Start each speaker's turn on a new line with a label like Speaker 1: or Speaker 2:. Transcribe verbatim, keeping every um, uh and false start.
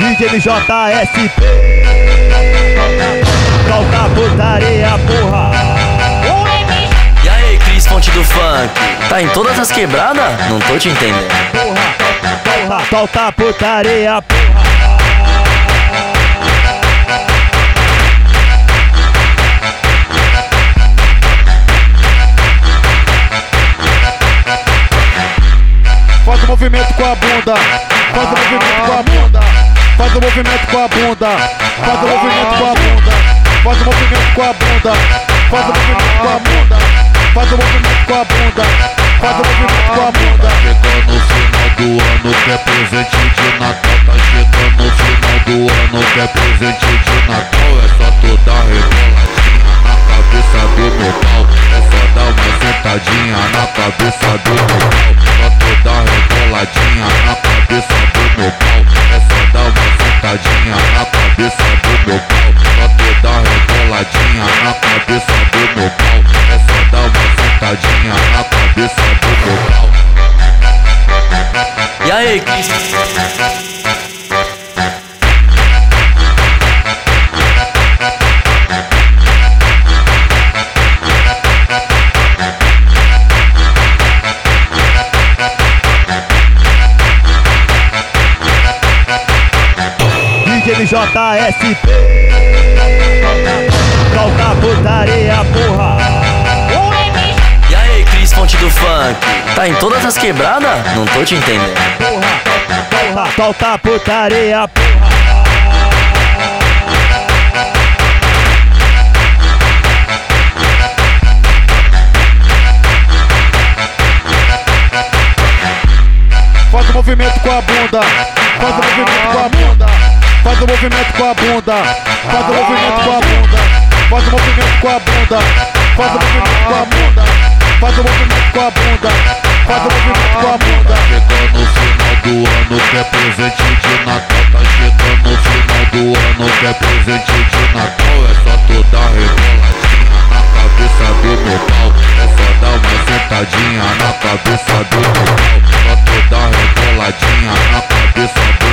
Speaker 1: D J J S P, solta putaria, porra.
Speaker 2: E aí, Cris Fonte do Funk, tá em todas as quebradas? Não tô te entendendo.
Speaker 1: Porra, porra, solta putaria, porra.
Speaker 3: Faz o movimento com a bunda, faz o movimento com a bunda, faz o movimento com a bunda, faz o movimento com a bunda, faz o movimento com a bunda, faz o movimento com a bunda, faz o movimento com a bunda, faz o movimento com a bunda.
Speaker 4: Chegando no final do ano, quer presente de Natal. Tá chegando no final do ano, quer presente de Natal. É só tu dar reboladinha na cabeça do meu pau. É só dar uma sentadinha na cabeça do meu pau. Só tu dar reboladinha na cabeça do meu pau. É só dar uma sentadinha na cabeça do meu pau. Só tu dar reboladinha na cabeça do meu pau. É só dar uma sentadinha na cabeça do meu pau.
Speaker 2: E aí, Cris?
Speaker 1: D J J S P, solta putaria, porra.
Speaker 2: E aí, Cris Fonte do Funk, tá em todas as quebradas? Não tô te entendendo.
Speaker 1: Porra, porra, solta putaria, porra.
Speaker 3: Faz o movimento com a bunda, faz o movimento com a bunda, faz o movimento com a bunda, faz o movimento com a bunda, faz o movimento com a bunda, faz o movimento com a bunda, faz o movimento com a bunda, faz o movimento com a bunda.
Speaker 4: Chegando no final do ano, quer presente de Natal. Tá chegando no final do ano, quer presente de Natal. É só tu dar reboladinha na cabeça do meu pau. É só dar uma sentadinha na cabeça do meu pau. Só tu dar reboladinha na cabeça do